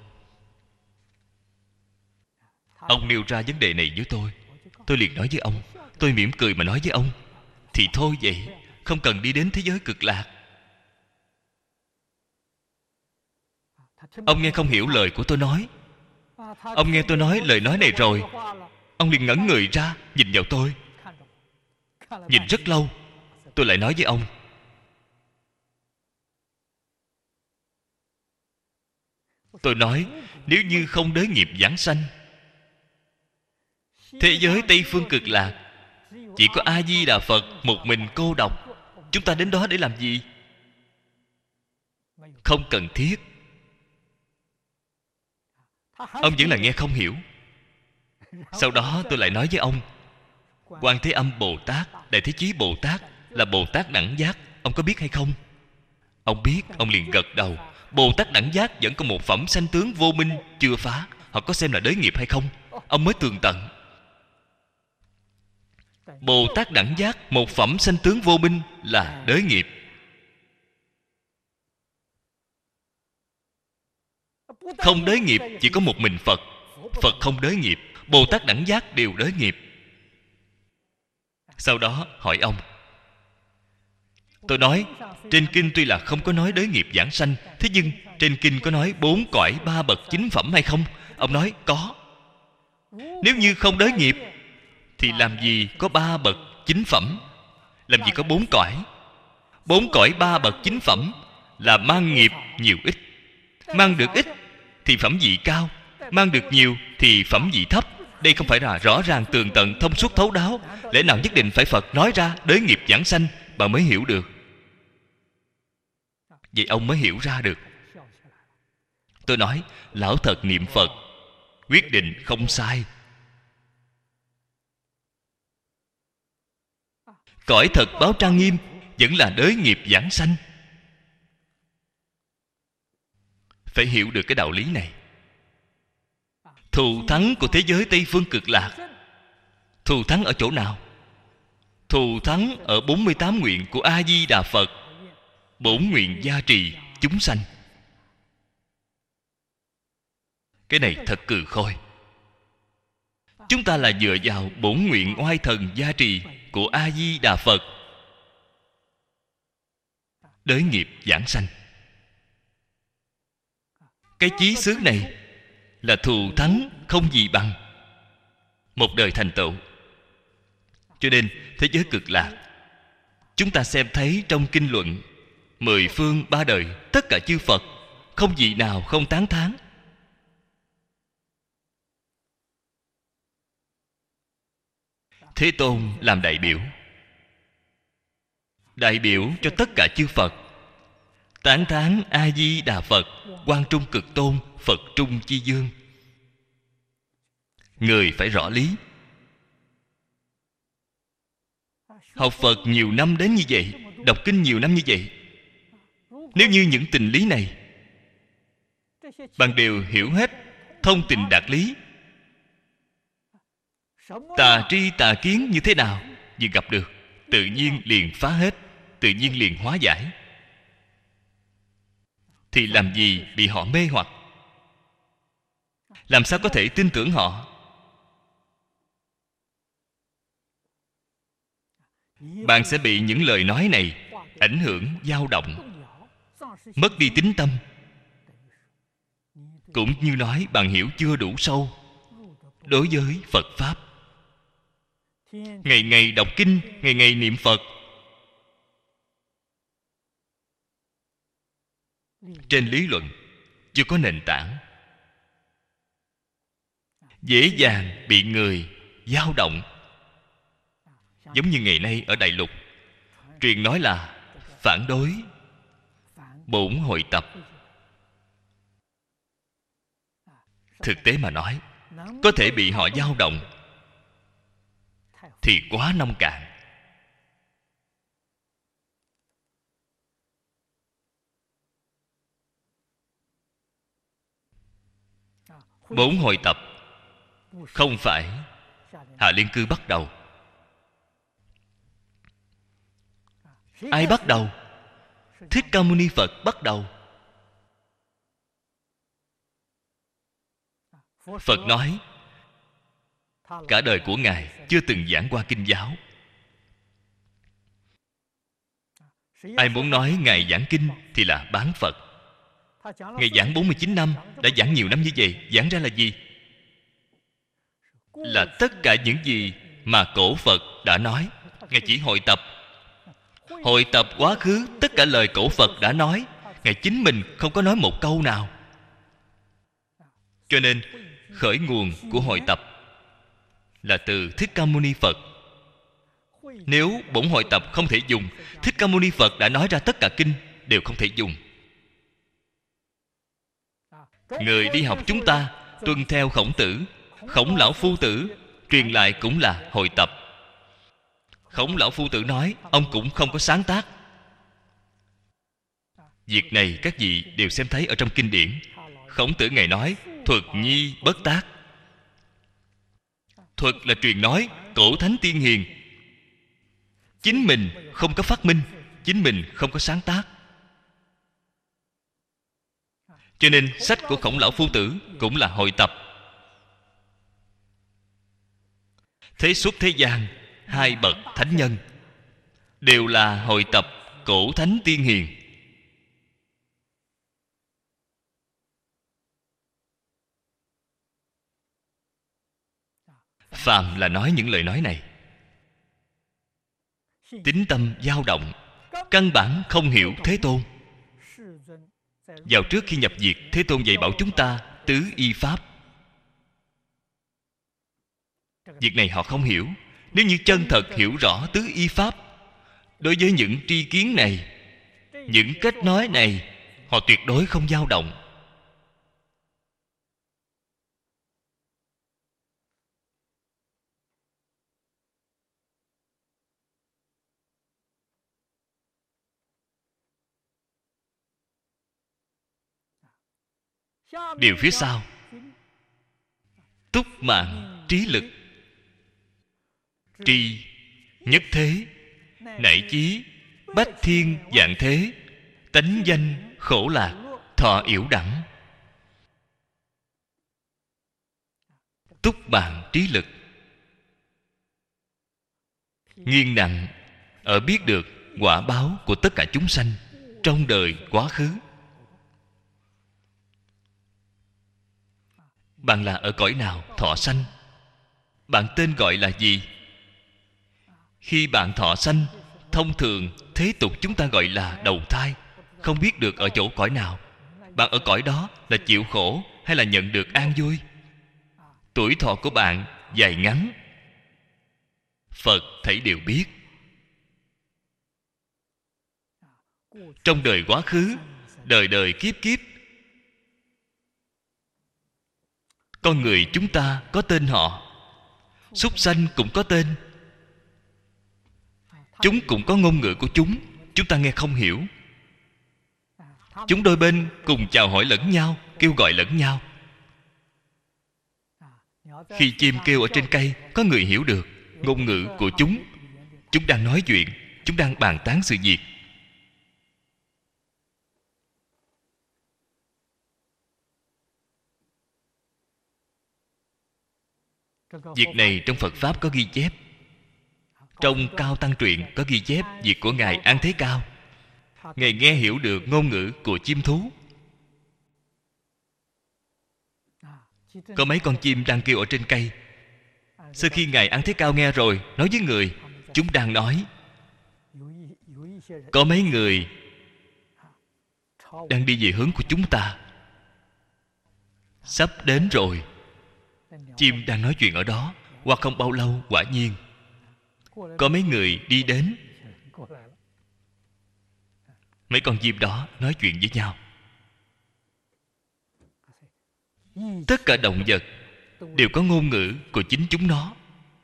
Ông nêu ra vấn đề này với tôi liền nói với ông, tôi mỉm cười mà nói với ông: thì thôi vậy, không cần đi đến thế giới cực lạc. Ông nghe không hiểu lời của tôi nói. Ông nghe tôi nói lời nói này rồi, ông liền ngẩn người ra nhìn vào tôi. Nhìn rất lâu, tôi lại nói với ông: tôi nói nếu như không đới nghiệp giảng sanh, thế giới Tây Phương Cực Lạc chỉ có A Di Đà Phật một mình cô độc. Chúng ta đến đó để làm gì? Không cần thiết. Ông vẫn là nghe không hiểu. Sau đó tôi lại nói với ông: Quan Thế Âm Bồ Tát, Đại Thế Chí Bồ Tát là Bồ Tát đẳng giác. Ông có biết hay không? Ông biết, ông liền gật đầu. Bồ Tát đẳng giác vẫn có một phẩm sanh tướng vô minh chưa phá. Họ có xem là đới nghiệp hay không? Ông mới tường tận. Bồ Tát đẳng giác một phẩm sanh tướng vô minh là đới nghiệp. Không đới nghiệp chỉ có một mình Phật. Phật không đới nghiệp. Bồ Tát đẳng giác đều đới nghiệp. Sau đó hỏi ông. Tôi nói trên kinh tuy là không có nói đới nghiệp giảng sanh, thế nhưng trên kinh có nói 4 cõi 3 bậc 9 phẩm hay không? Ông nói có. Nếu như không đới nghiệp thì làm gì có 3 bậc 9 phẩm? Làm gì có 4 cõi? 4 cõi 3 bậc 9 phẩm là mang nghiệp nhiều ít. Mang được ít thì phẩm vị cao, mang được nhiều thì phẩm vị thấp. Đây không phải là rõ ràng tường tận thông suốt thấu đáo. Lẽ nào nhất định phải Phật nói ra đới nghiệp giảng sanh bạn mới hiểu được? Vậy ông mới hiểu ra được. Tôi nói lão thật niệm Phật, quyết định không sai. Cõi thật báo trang nghiêm vẫn là đới nghiệp giảng sanh. Phải hiểu được cái đạo lý này. Thù thắng của thế giới Tây Phương Cực Lạc, thù thắng ở chỗ nào? Thù thắng ở 48 nguyện của A Di Đà Phật. Bổn nguyện gia trì chúng sanh. Cái này thật cừ khôi. Chúng ta là dựa vào bổn nguyện oai thần gia trì của A Di Đà Phật, đới nghiệp giảng sanh. Cái chí xứ này là thù thắng không gì bằng, một đời thành tựu. Cho nên thế giới Cực Lạc, chúng ta xem thấy trong kinh luận 10 phương 3 đời, tất cả chư Phật không vị nào không tán thán. Thế Tôn làm đại biểu, đại biểu cho tất cả chư Phật, tán thán A Di Đà Phật, Quang Trung Cực Tôn, Phật Trung Chi Dương. Người phải rõ lý. Học Phật nhiều năm đến như vậy, đọc kinh nhiều năm như vậy, nếu như những tình lý này bạn đều hiểu hết, thông tình đạt lý, Tà tri tà kiến như thế nào? Vừa gặp được, tự nhiên liền phá hết, tự nhiên liền hóa giải. Thì làm gì bị họ mê hoặc? Làm sao có thể tin tưởng họ? Bạn sẽ bị những lời nói này ảnh hưởng, dao động, mất đi tín tâm. Cũng như nói bạn hiểu chưa đủ sâu đối với Phật Pháp. Ngày ngày đọc kinh, ngày ngày niệm Phật, trên lý luận chưa có nền tảng, dễ dàng bị người dao động. Giống như ngày nay ở Đại Lục truyền nói là phản đối bổn hội tập. Thực tế mà nói, có thể bị họ dao động thì quá nông cạn. Bổn hội tập không phải Hạ Liên Cư bắt đầu. Ai bắt đầu? Thích Ca Mâu Ni Phật bắt đầu. Phật nói cả đời của Ngài chưa từng giảng qua kinh giáo. Ai muốn nói Ngài giảng kinh thì là bán Phật. Ngài giảng 49 năm, đã giảng nhiều năm như vậy, giảng ra là gì? Là tất cả những gì mà cổ Phật đã nói. Ngài chỉ hội tập. Hội tập quá khứ tất cả lời cổ Phật đã nói. Ngài chính mình không có nói một câu nào. Cho nên khởi nguồn của hội tập là từ Thích Ca Mâu Ni Phật. Nếu bổn hội tập không thể dùng, Thích Ca Mâu Ni Phật đã nói ra tất cả kinh đều không thể dùng. Người đi học chúng ta tuân theo Khổng Tử. Khổng lão phu tử truyền lại cũng là hội tập. Khổng lão phu tử nói, ông cũng không có sáng tác. Việc này các vị đều xem thấy ở trong kinh điển. Khổng Tử Ngài nói thuật nhi bất tác. Thuật là truyền nói, cổ thánh tiên hiền. Chính mình không có phát minh, chính mình không có sáng tác. Cho nên sách của Khổng lão phu tử cũng là hội tập. Thế xuất thế gian hai bậc thánh nhân đều là hội tập cổ thánh tiên hiền. Phàm là nói những lời nói này, tín tâm dao động, căn bản không hiểu Thế Tôn. Vào trước khi nhập diệt, Thế Tôn dạy bảo chúng ta tứ y pháp. Việc này họ không hiểu. Nếu như chân thật hiểu rõ tứ y pháp, đối với những tri kiến này, những cách nói này, họ tuyệt đối không dao động. Điều phía sau: túc mạng trí lực, tri nhất thế, nảy chí bách thiên vạn thế, tánh danh khổ lạc, thọ yểu đẳng. Túc mạng trí lực nghiêng nặng ở biết được quả báo của tất cả chúng sanh trong đời quá khứ. Bạn là ở cõi nào thọ sanh? Bạn tên gọi là gì? Khi bạn thọ sanh, thông thường thế tục chúng ta gọi là đầu thai, không biết được ở chỗ cõi nào. Bạn ở cõi đó là chịu khổ hay là nhận được an vui? Tuổi thọ của bạn dài ngắn, Phật thảy đều biết. Trong đời quá khứ, đời đời kiếp kiếp, con người chúng ta có tên họ, súc sanh cũng có tên. Chúng cũng có ngôn ngữ của chúng ta nghe không hiểu. Chúng đôi bên cùng chào hỏi lẫn nhau, kêu gọi lẫn nhau. Khi chim kêu ở trên cây, có người hiểu được ngôn ngữ của chúng. Chúng đang nói chuyện, chúng đang bàn tán sự việc. Việc này trong Phật Pháp có ghi chép. Trong Cao Tăng Truyện có ghi chép việc của Ngài An Thế Cao. Ngài nghe hiểu được ngôn ngữ của chim thú. Có mấy con chim đang kêu ở trên cây. Sau khi Ngài An Thế Cao nghe rồi, nói với người, chúng đang nói. Có mấy người đang đi về hướng của chúng ta, sắp đến rồi. Chim đang nói chuyện ở đó. Hoặc không bao lâu, quả nhiên có mấy người đi đến. Mấy con chim đó nói chuyện với nhau. Tất cả động vật đều có ngôn ngữ của chính chúng nó.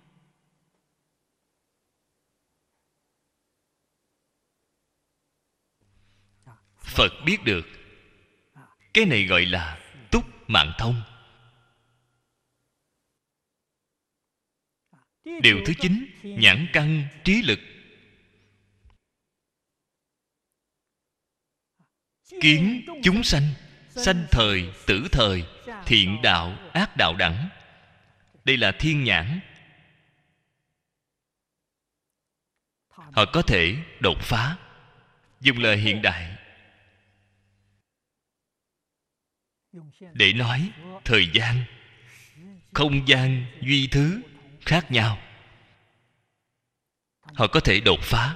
Phật biết được. Cái này gọi là túc mạng thông. Điều thứ 9, nhãn căn trí lực. Kiến chúng sanh, sanh thời, tử thời, thiện đạo, ác đạo đẳng. Đây là thiên nhãn. Họ có thể đột phá. Dùng lời hiện đại để nói, thời gian, không gian, duy thứ khác nhau. Họ có thể đột phá.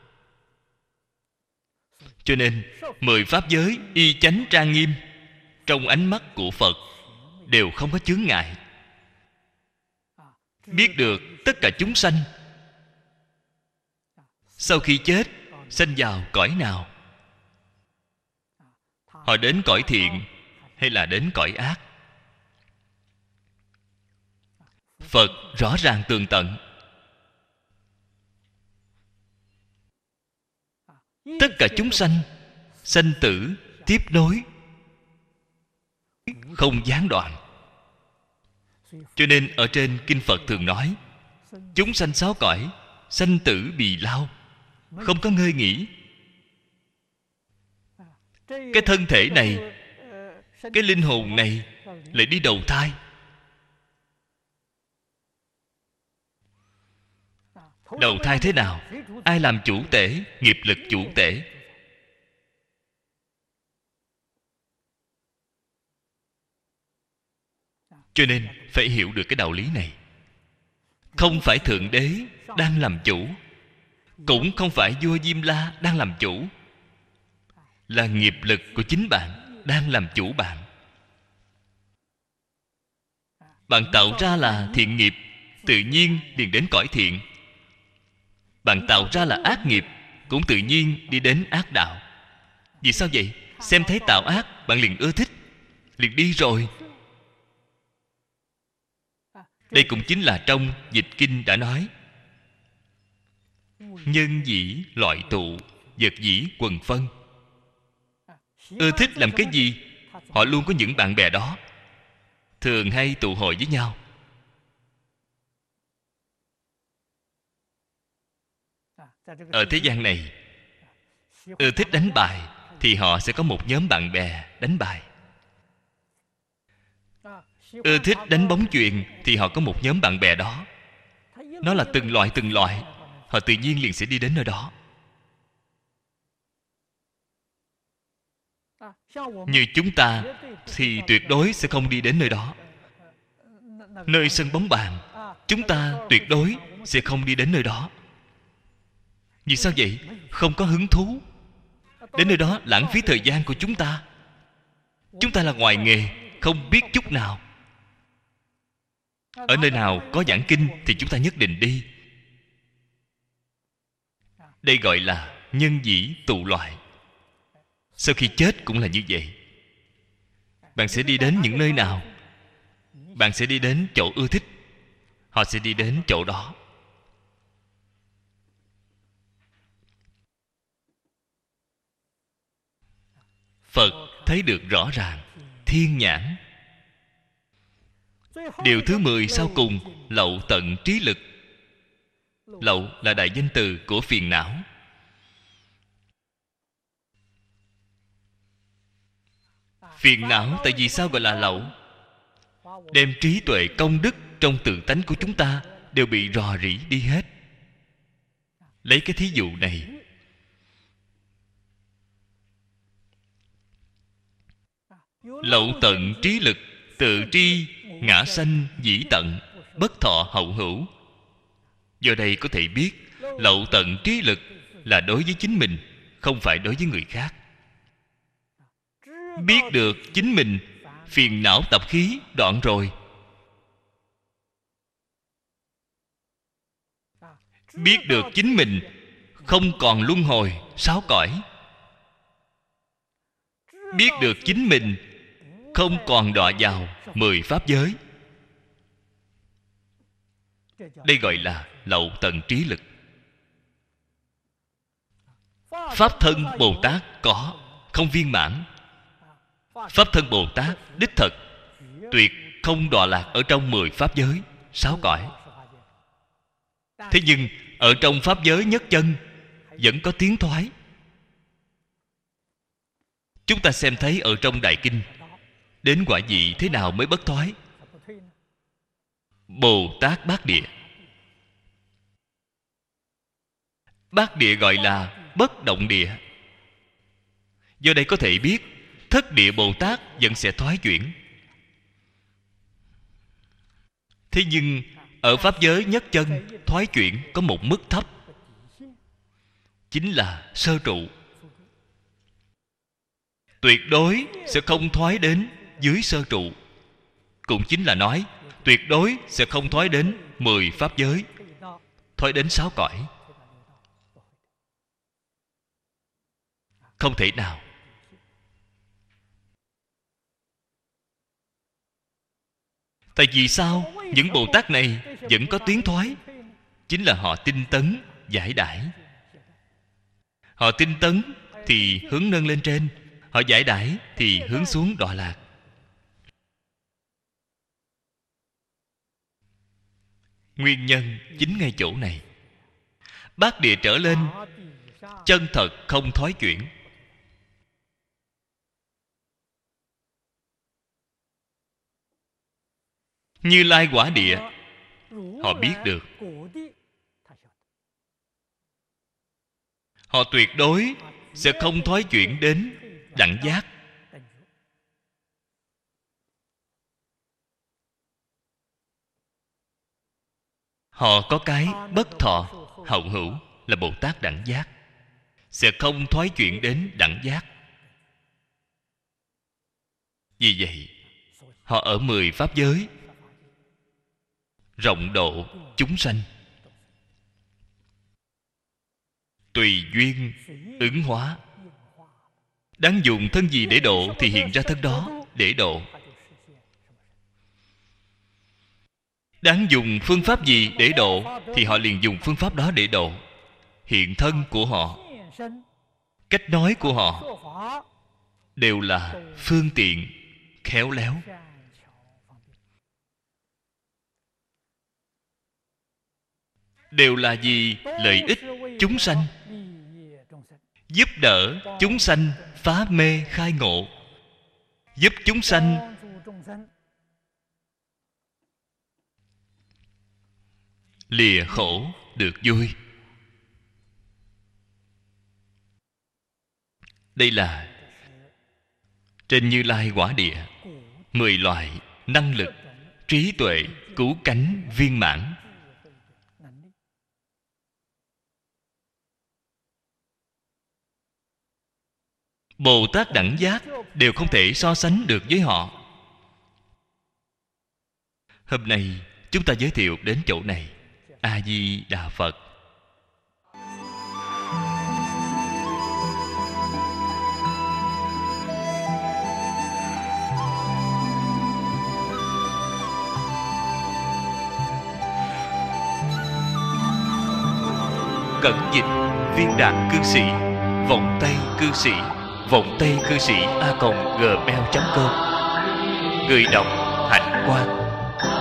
Cho nên 10 pháp giới y chánh trang nghiêm, trong ánh mắt của Phật đều không có chướng ngại. Biết được tất cả chúng sanh sau khi chết sanh vào cõi nào, họ đến cõi thiện hay là đến cõi ác. Phật rõ ràng tường tận. Tất cả chúng sanh, sanh tử tiếp nối, không gián đoạn. Cho nên ở trên Kinh Phật thường nói, chúng sanh sáu cõi, sanh tử bì lao, không có ngơi nghỉ. Cái thân thể này, cái linh hồn này lại đi đầu thai. Đầu thai thế nào? Ai làm chủ tể? Nghiệp lực chủ tể. Cho nên phải hiểu được cái đạo lý này. Không phải Thượng Đế đang làm chủ, cũng không phải vua Diêm La đang làm chủ. Là nghiệp lực của chính bạn đang làm chủ bạn. Bạn tạo ra là thiện nghiệp, tự nhiên liền đến cõi thiện. Bạn tạo ra là ác nghiệp, cũng tự nhiên đi đến ác đạo. Vì sao vậy? Xem thấy tạo ác, bạn liền ưa thích, liền đi rồi. Đây cũng chính là trong dịch kinh đã nói, nhân dĩ loại tụ, vật dĩ quần phân. Ưa thích làm cái gì, họ luôn có những bạn bè đó, thường hay tụ hội với nhau. Ở thế gian này, ưa thích đánh bài thì họ sẽ có một nhóm bạn bè đánh bài. Ưa thích đánh bóng chuyền thì họ có một nhóm bạn bè đó. Nó là từng loại, họ tự nhiên liền sẽ đi đến nơi đó. Như chúng ta thì tuyệt đối sẽ không đi đến nơi đó. Nơi sân bóng bàn, chúng ta tuyệt đối sẽ không đi đến nơi đó. Vì sao vậy? Không có hứng thú. Đến nơi đó lãng phí thời gian của chúng ta. Chúng ta là ngoài nghề, không biết chút nào. Ở nơi nào có giảng kinh thì chúng ta nhất định đi. Đây gọi là nhân dĩ tụ loại. Sau khi chết cũng là như vậy. Bạn sẽ đi đến những nơi nào? Bạn sẽ đi đến chỗ ưa thích, họ sẽ đi đến chỗ đó. Phật thấy được rõ ràng. Thiên nhãn. Điều thứ 10 sau cùng, lậu tận trí lực. Lậu là đại danh từ của phiền não. Phiền não tại vì sao gọi là lậu? Đem trí tuệ công đức trong tự tánh của chúng ta đều bị rò rỉ đi hết. Lấy cái thí dụ này, lậu tận trí lực, tự tri ngã sanh dĩ tận, bất thọ hậu hữu. Do đây có thể biết, lậu tận trí lực là đối với chính mình, không phải đối với người khác. Biết được chính mình phiền não tập khí đoạn rồi, biết được chính mình không còn luân hồi 6 cõi, biết được chính mình không còn đọa vào 10 pháp giới. Đây gọi là lậu tận trí lực. Pháp thân Bồ Tát có, không viên mãn. Pháp thân Bồ Tát đích thực tuyệt không đọa lạc ở trong 10 pháp giới 6 cõi. Thế nhưng ở trong pháp giới nhất chân vẫn có tiến thoái. Chúng ta xem thấy ở trong Đại Kinh, đến quả vị thế nào mới bất thoái? Bồ Tát Bát Địa. Bát Địa gọi là bất động địa. Do đây có thể biết thất địa Bồ Tát vẫn sẽ thoái chuyển. Thế nhưng ở pháp giới nhất chân thoái chuyển có một mức thấp, chính là sơ trụ. Tuyệt đối sẽ không thoái đến dưới sơ trụ. Cũng chính là nói tuyệt đối sẽ không thoái đến 10 pháp giới, thoái đến 6 cõi. Không thể nào. Tại vì sao những Bồ Tát này vẫn có tiến thoái? Chính là họ tinh tấn giải đãi. Họ tinh tấn thì hướng nâng lên trên, họ giải đãi thì hướng xuống đọa lạc. Nguyên nhân chính ngay chỗ này. Bát địa trở lên chân thật không thoái chuyển. Như Lai quả địa, họ biết được. Họ tuyệt đối sẽ không thoái chuyển đến đẳng giác. Họ có cái bất thọ hậu hữu là Bồ Tát đẳng giác, sẽ không thoái chuyển đến đẳng giác. Vì vậy họ ở 10 pháp giới rộng độ chúng sanh, tùy duyên ứng hóa. Đáng dùng thân gì để độ thì hiện ra thân đó để độ. Đáng dùng phương pháp gì để độ thì họ liền dùng phương pháp đó để độ. Hiện thân của họ, cách nói của họ đều là phương tiện khéo léo. Đều là vì lợi ích chúng sanh, giúp đỡ chúng sanh phá mê khai ngộ, giúp chúng sanh lìa khổ được vui. Đây là trên Như Lai quả địa 10 loại năng lực, trí tuệ, cứu cánh viên mãn. Bồ Tát đẳng giác đều không thể so sánh được với họ. Hôm nay chúng ta giới thiệu đến chỗ này. A Di Đà Phật. Cẩn dịch Viên Đạt Cư Sĩ, Vọng Tây Cư Sĩ, Vọng Tây Cư Sĩ a.gmail.com. Người đọc Hạnh Quang.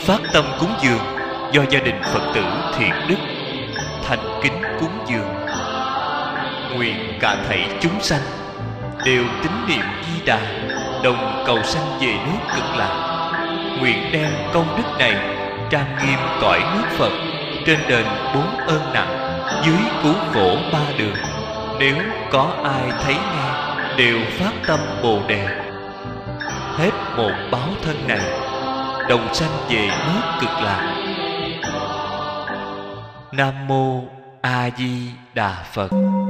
phát tâm cúng dường do gia đình Phật tử thiện đức thành kính cúng dường. Nguyện cả thảy chúng sanh đều tín niệm Di Đà, đồng cầu sanh về nước Cực Lạc. Nguyện đem công đức này trang nghiêm cõi nước Phật, trên đền 4 ơn nặng, dưới cứu khổ 3 đường. Nếu có ai thấy nghe đều phát tâm Bồ Đề, hết một báo thân này đồng sanh về nước Cực Lạc. Nam mô A Di Đà Phật.